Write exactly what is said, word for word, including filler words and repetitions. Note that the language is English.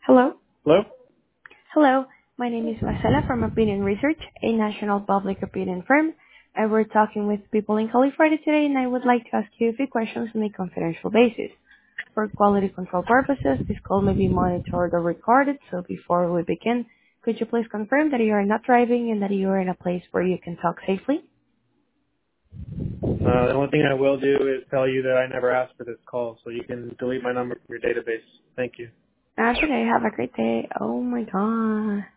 Hello. Hello? Hello. My name is Marcela from Opinion Research, a national public opinion firm. And we're talking with people in California today, and I would like to ask you a few questions on a confidential basis. For quality control purposes, this call may be monitored or recorded, so before we begin, could you please confirm that you are not driving and that you are in a place where you can talk safely? Uh, the only thing I will do is tell you that I never asked for this call, so you can delete my number from your database. Thank you. Okay, have a great day. Oh my god.